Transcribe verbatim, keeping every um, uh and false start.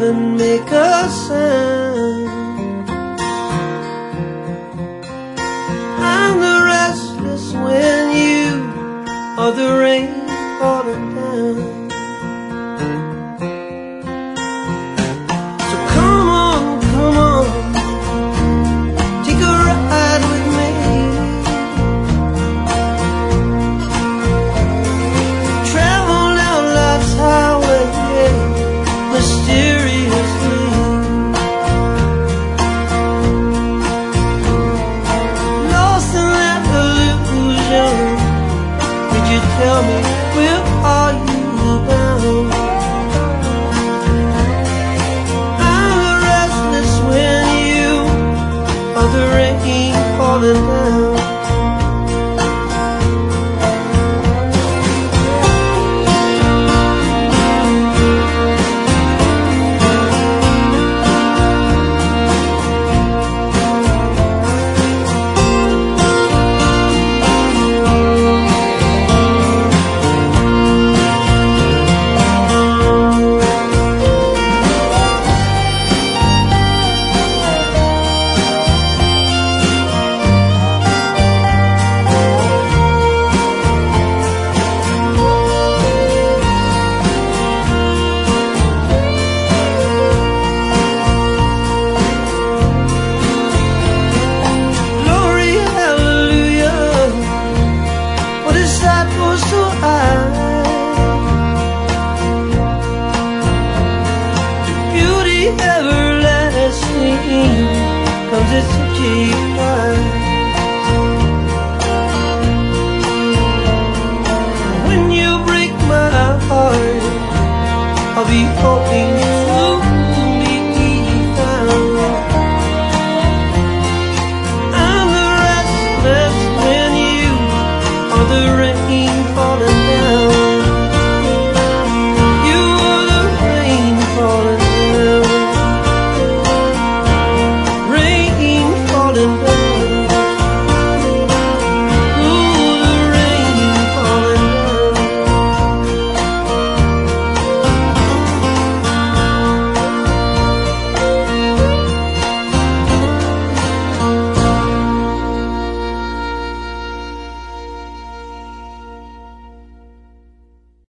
even make a sound. I'm the restless when you are the rain falling down. So come on, come on, take a ride with me. Travel down life's highway, mysteriously. Lost in that illusion, could you tell me where are you bound? I'm the restless when you are the rain falling down. Comes at such a time. When you break my heart, I'll be hoping